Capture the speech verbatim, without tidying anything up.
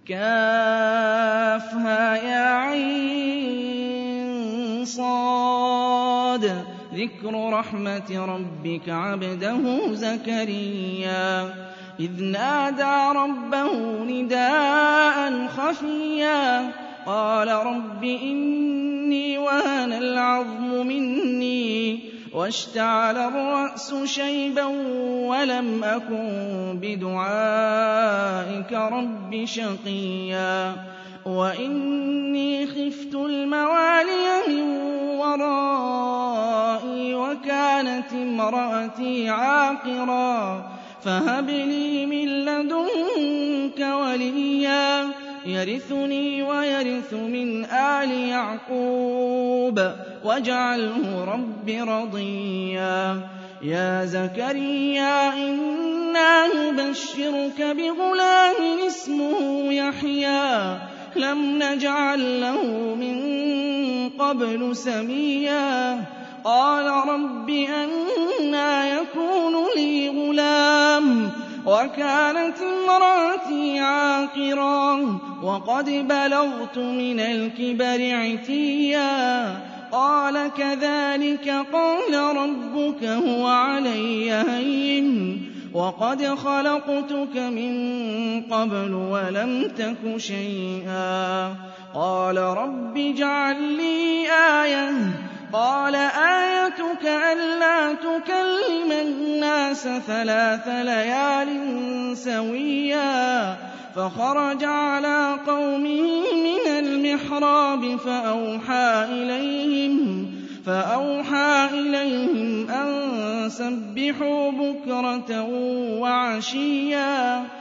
كافها-يا-عين صاد ذكر رحمة ربك عبده زكريا إذ نادى ربه نداء خفيا قال رب إني وهن العظم مني واشتعل الرأس شيبا ولم أكن بدعائك رب شقيا وإني خفت الموالي من ورائي وكانت امرأتي عاقرا فهب لي من لدنك وليا يرثني ويرث من آل يعقوب واجعله رب رضيا يا زكريا إنا نبشرك بغلام اسمه يحيى لم نجعل له من قبل سميا قال رب أنى يكون لي غلام وكانت امرأتي عاقرا وقد بلغت من الكبر عتيا قال كذلك قال ربك هو علي هين وقد خلقتك من قبل ولم تك شيئا قال رب اجعل لي آية قال آيتك ألا تكلم الناس ثلاث ليال سويا فخرج على قومه من المحراب فأوحى إليهم فأوحى إليهم أن سبحوا بكرة وعشيا